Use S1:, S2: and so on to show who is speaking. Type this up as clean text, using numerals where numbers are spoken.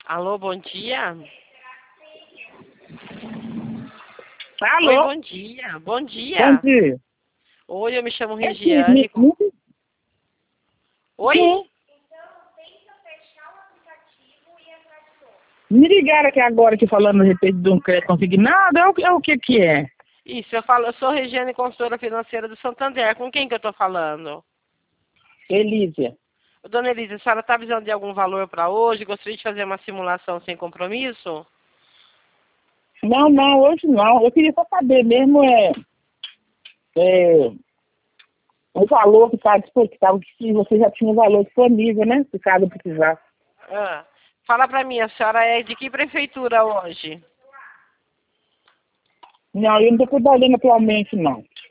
S1: Alô, bom dia.
S2: Alô?
S1: Oi, bom dia. Bom dia.
S2: Bom dia.
S1: Oi, eu me chamo
S2: Aqui,
S1: Regiane. Oi?
S2: Sim. Me ligaram aqui agora que falando a respeito de um crédito consignado. É o que é?
S1: Isso, eu sou Regiane, consultora financeira do Santander. Com quem que eu tô falando?
S2: Elísia.
S1: Dona Elisa, a senhora está precisando de algum valor para hoje? Gostaria de fazer uma simulação sem compromisso?
S2: Não, hoje não. Eu queria só saber mesmo o valor que está disponível, se você já tinha o valor disponível, né? Se caso precisar.
S1: Ah, fala para mim, a senhora é de que prefeitura hoje?
S2: Não, eu não estou trabalhando atualmente, não.